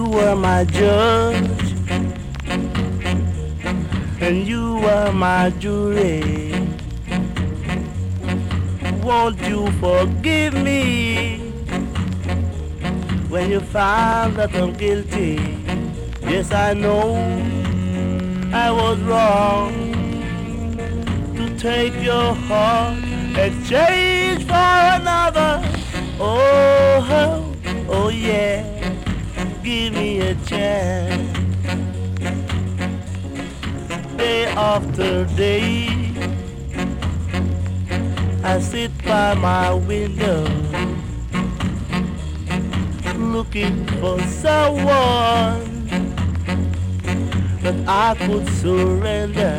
were my judge, and you were my jury. Won't you forgive me when you find that I'm guilty? Yes, I know I was wrong to take your heart, exchange for another. Oh, oh yeah, give me a chance. Day after day, I sit by my window, looking for someone that I could surrender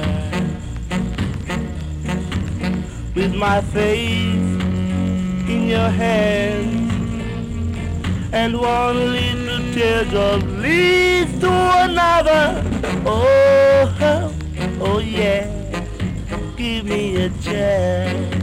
with my faith in your hands, and one little teardrop leads to another. Oh, oh yeah, give me a chance.